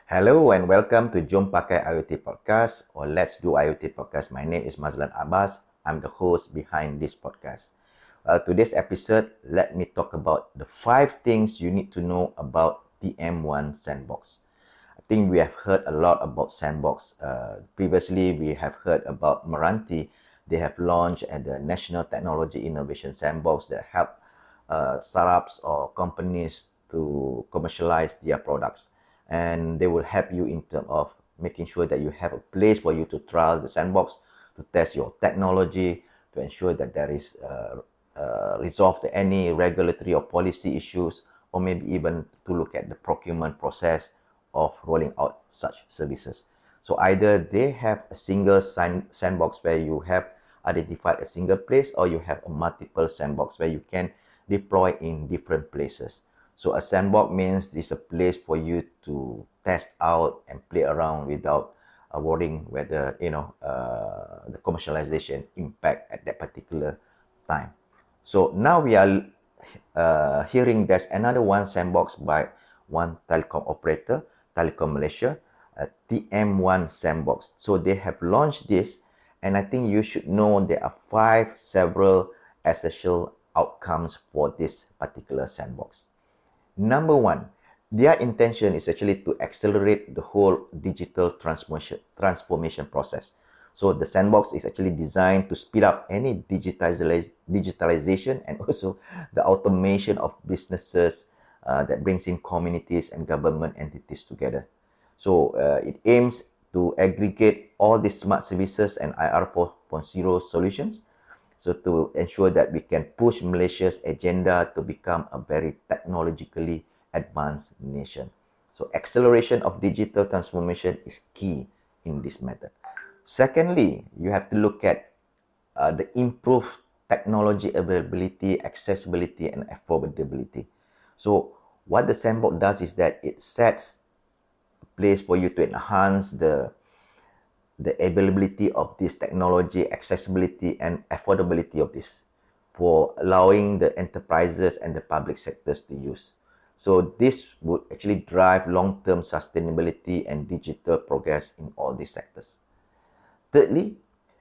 Hello and welcome to Jom Pakai IoT Podcast or Let's Do IoT Podcast. My name is Mazlan Abbas. I'm the host behind this podcast. Today's episode, let me talk about the 5 things you need to know about TM1 Sandbox. I think we have heard a lot about Sandbox. Previously, we have heard about Meranti. They have launched at the National Technology Innovation Sandbox that help startups or companies to commercialize their products. And they will help you in terms of making sure that you have a place for you to trial the sandbox, to test your technology, to ensure that there is resolve any regulatory or policy issues, or maybe even to look at the procurement process of rolling out such services. So either they have a single sandbox where you have identified a single place, or you have a multiple sandbox where you can deploy in different places. So a sandbox means it's a place for you to test out and play around without worrying whether the commercialization impact at that particular time. So now we are hearing there's another one sandbox by one telecom operator, Telekom Malaysia, TM1 Sandbox. So they have launched this, and I think you should know there are 5 several essential outcomes for this particular sandbox. Number 1, their intention is actually to accelerate the whole digital transformation process. So the sandbox is actually designed to speed up any digitalization and also the automation of businesses that brings in communities and government entities together. So it aims to aggregate all these smart services and IR 4.0 solutions, so to ensure that we can push Malaysia's agenda to become a very technologically advanced nation. So acceleration of digital transformation is key in this method. Secondly, you have to look at the improved technology availability, accessibility, and affordability. So what the sandbox does is that it sets a place for you to enhance the availability of this technology, accessibility, and affordability of this for allowing the enterprises and the public sectors to use. So this would actually drive long-term sustainability and digital progress in all these sectors. Thirdly,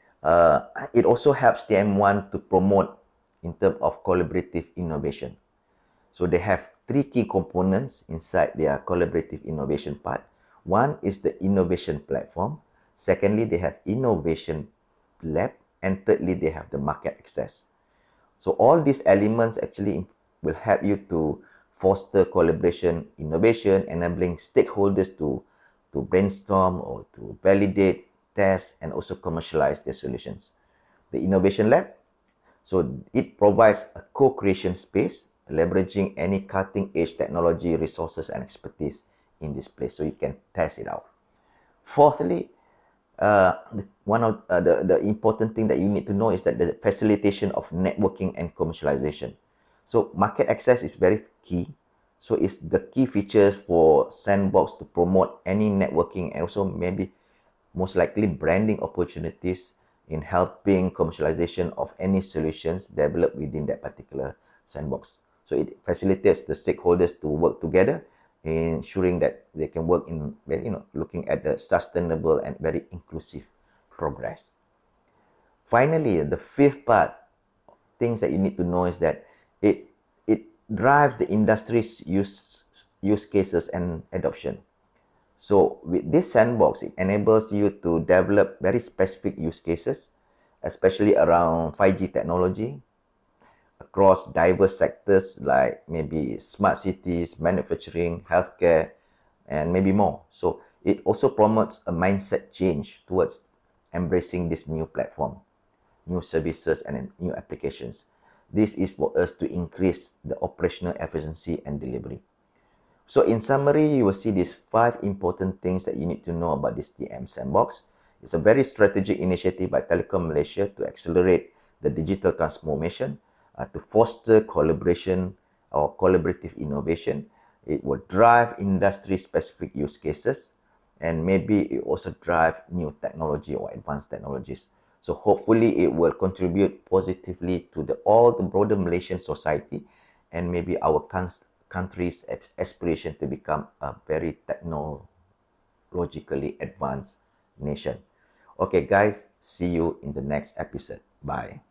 it also helps TM1 to promote in terms of collaborative innovation. So they have 3 key components inside their collaborative innovation part. One is the innovation platform. Secondly, they have innovation lab. And thirdly, they have the market access. So all these elements actually will help you to foster collaboration, innovation, enabling stakeholders to brainstorm or to validate, test, and also commercialize their solutions. The innovation lab, so it provides a co-creation space, leveraging any cutting-edge technology, resources, and expertise in this place, so you can test it out. Fourthly, one of the important thing that you need to know is that the facilitation of networking and commercialization. So market access is very key. So it's the key features for Sandbox to promote any networking and also maybe most likely branding opportunities in helping commercialization of any solutions developed within that particular sandbox. So it facilitates the stakeholders to work together, ensuring that they can work in looking at the sustainable and very inclusive progress. Finally, the 5th part, things that you need to know is that it drives the industry's use cases and adoption. So with this sandbox, it enables you to develop very specific use cases, especially around 5G technology, across diverse sectors like maybe smart cities, manufacturing, healthcare, and maybe more. So it also promotes a mindset change towards embracing this new platform, new services, and new applications. This is for us to increase the operational efficiency and delivery. So in summary, you will see these 5 important things that you need to know about this TM Sandbox. It's a very strategic initiative by Telekom Malaysia to accelerate the digital transformation, to foster collaboration or collaborative innovation. It will drive industry-specific use cases, and maybe it also drive new technology or advanced technologies. So hopefully it will contribute positively to all the broader Malaysian society, and maybe our country's aspiration to become a very technologically advanced nation. Okay, guys, see you in the next episode. Bye.